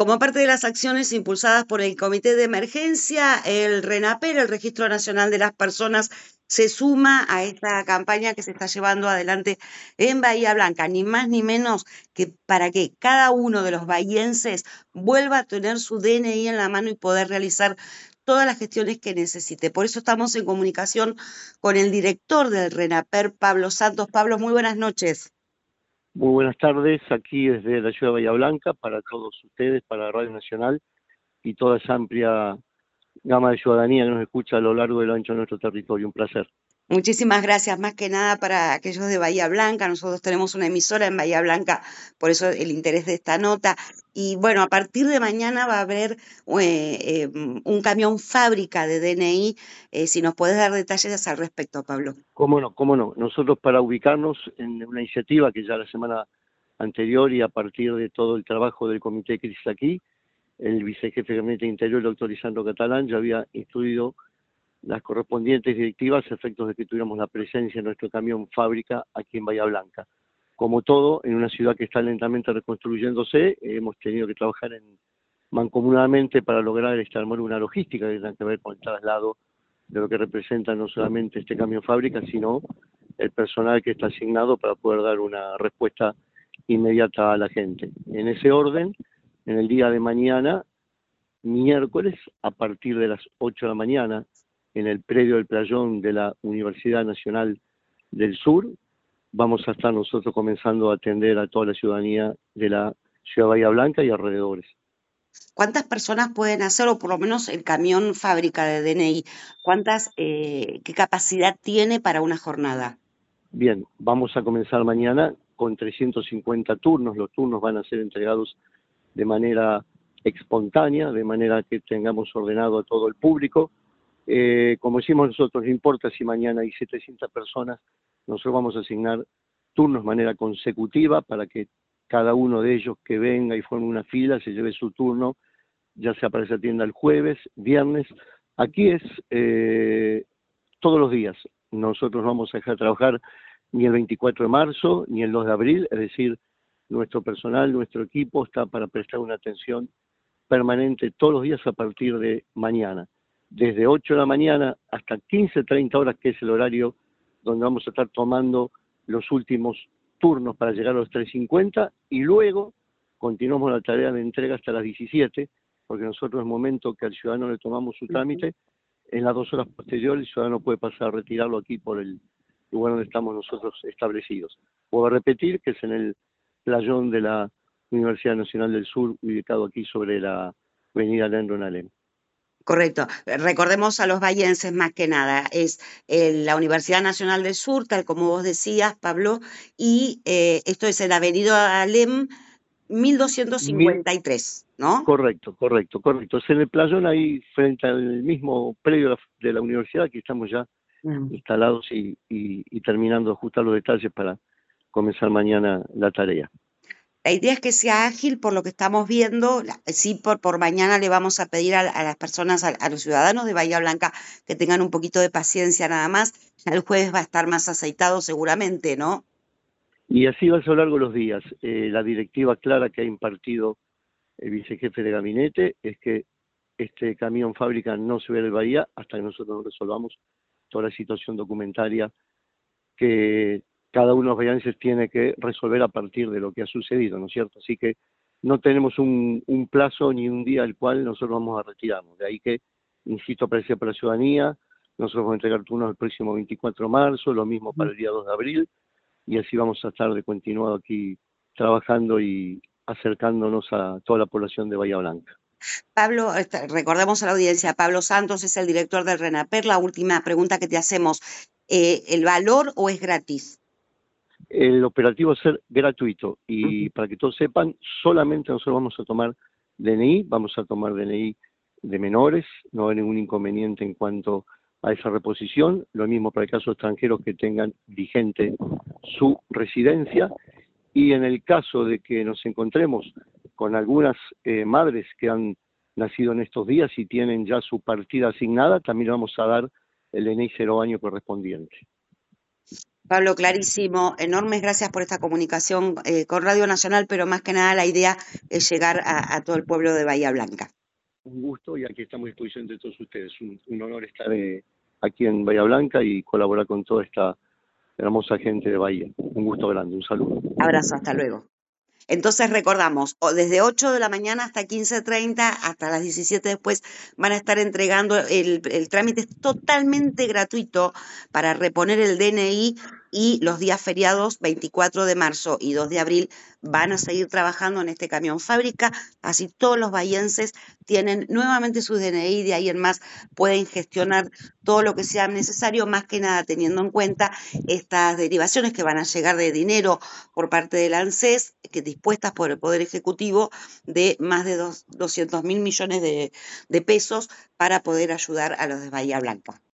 Como parte de las acciones impulsadas por el Comité de Emergencia, el RENAPER, el Registro Nacional de las Personas, se suma a esta campaña que se está llevando adelante en Bahía Blanca, ni más ni menos que para que cada uno de los bahienses vuelva a tener su DNI en la mano y poder realizar todas las gestiones que necesite. Por eso estamos en comunicación con el director del RENAPER, Pablo Santos. Pablo, muy buenas noches. Muy buenas tardes, aquí desde la ciudad de Bahía Blanca, para todos ustedes, para Radio Nacional y toda esa amplia gama de ciudadanía que nos escucha a lo largo y lo ancho de nuestro territorio. Un placer. Muchísimas gracias, más que nada para aquellos de Bahía Blanca. Nosotros tenemos una emisora en Bahía Blanca, por eso el interés de esta nota. Y bueno, a partir de mañana va a haber un camión fábrica de DNI. Si nos puedes dar detalles al respecto, Pablo. Cómo no, cómo no. Nosotros, para ubicarnos en una iniciativa que ya la semana anterior y a partir de todo el trabajo del Comité de Crisis aquí, el vicejefe de Gabinete de Interior, el doctor Lisandro Catalán, ya había instruido las correspondientes directivas a efectos de que tuviéramos la presencia de nuestro camión fábrica aquí en Bahía Blanca. Como todo, en una ciudad que está lentamente reconstruyéndose, hemos tenido que trabajar mancomunadamente para lograr armar una logística que tenga que ver con el traslado de lo que representa no solamente este camión fábrica, sino el personal que está asignado para poder dar una respuesta inmediata a la gente. En ese orden, en el día de mañana, miércoles, a partir de las 8 de la mañana, en el predio del playón de la Universidad Nacional del Sur, vamos a estar nosotros comenzando a atender a toda la ciudadanía de la ciudad de Bahía Blanca y alrededores. ¿Cuántas personas pueden hacer, o por lo menos el camión fábrica de DNI, qué capacidad tiene para una jornada? Bien, vamos a comenzar mañana con 350 turnos. Los turnos van a ser entregados de manera espontánea, de manera que tengamos ordenado a todo el público. Como decimos nosotros, no importa si mañana hay 700 personas, nosotros vamos a asignar turnos de manera consecutiva para que cada uno de ellos que venga y forme una fila se lleve su turno, ya sea para esa tienda el jueves, viernes. Aquí es todos los días. Nosotros vamos a dejar de trabajar ni el 24 de marzo ni el 2 de abril, es decir, nuestro personal, nuestro equipo está para prestar una atención permanente todos los días a partir de mañana, desde 8 de la mañana hasta 15:30 horas, que es el horario donde vamos a estar tomando los últimos turnos para llegar a los 3:50, y luego continuamos la tarea de entrega hasta las 17, porque nosotros en el momento que al ciudadano le tomamos su trámite, en las 2 horas posteriores el ciudadano puede pasar a retirarlo aquí por el lugar donde estamos nosotros establecidos. Puedo repetir que es en el playón de la Universidad Nacional del Sur, ubicado aquí sobre la avenida Leandro en Alem. Correcto. Recordemos a los bahienses más que nada, es la Universidad Nacional del Sur, tal como vos decías, Pablo, y esto es en la avenida Alem 1253, ¿no? Correcto. Es en el playón ahí frente al mismo predio de la universidad, que estamos ya instalados y terminando de ajustar los detalles para comenzar mañana la tarea. La idea es que sea ágil por lo que estamos viendo. Sí, por mañana le vamos a pedir a las personas, a los ciudadanos de Bahía Blanca, que tengan un poquito de paciencia nada más. Ya el jueves va a estar más aceitado seguramente, ¿no? Y así va a ser a lo largo de los días. La directiva clara que ha impartido el vicejefe de gabinete es que este camión fábrica no se ve del Bahía hasta que nosotros resolvamos toda la situación documentaria que cada uno de los bahienses tiene que resolver a partir de lo que ha sucedido, ¿no es cierto? Así que no tenemos un plazo ni un día al cual nosotros vamos a retirarnos. De ahí que, insisto, aparece para la ciudadanía, nosotros vamos a entregar turnos el próximo 24 de marzo, lo mismo para el día 2 de abril, y así vamos a estar de continuado aquí trabajando y acercándonos a toda la población de Bahía Blanca. Pablo, recordemos a la audiencia, Pablo Santos es el director del RENAPER. La última pregunta que te hacemos, ¿el valor o es gratis? El operativo va a ser gratuito y para que todos sepan, solamente nosotros vamos a tomar DNI de menores, no hay ningún inconveniente en cuanto a esa reposición, lo mismo para el caso de extranjeros que tengan vigente su residencia, y en el caso de que nos encontremos con algunas madres que han nacido en estos días y tienen ya su partida asignada, también vamos a dar el DNI 0 año correspondiente. Pablo, clarísimo. Enormes gracias por esta comunicación con Radio Nacional, pero más que nada la idea es llegar a todo el pueblo de Bahía Blanca. Un gusto y aquí estamos a disposición de todos ustedes. Un honor estar aquí en Bahía Blanca y colaborar con toda esta hermosa gente de Bahía. Un gusto grande, un saludo. Abrazo, hasta luego. Entonces recordamos, desde 8 de la mañana hasta 15:30, hasta las 17 después, van a estar entregando el trámite es totalmente gratuito para reponer el DNI y los días feriados 24 de marzo y 2 de abril van a seguir trabajando en este camión fábrica, así todos los bahienses tienen nuevamente sus DNI, de ahí en más pueden gestionar todo lo que sea necesario, más que nada teniendo en cuenta estas derivaciones que van a llegar de dinero por parte del ANSES, que dispuestas por el Poder Ejecutivo de más de 200.000 millones de pesos para poder ayudar a los de Bahía Blanca.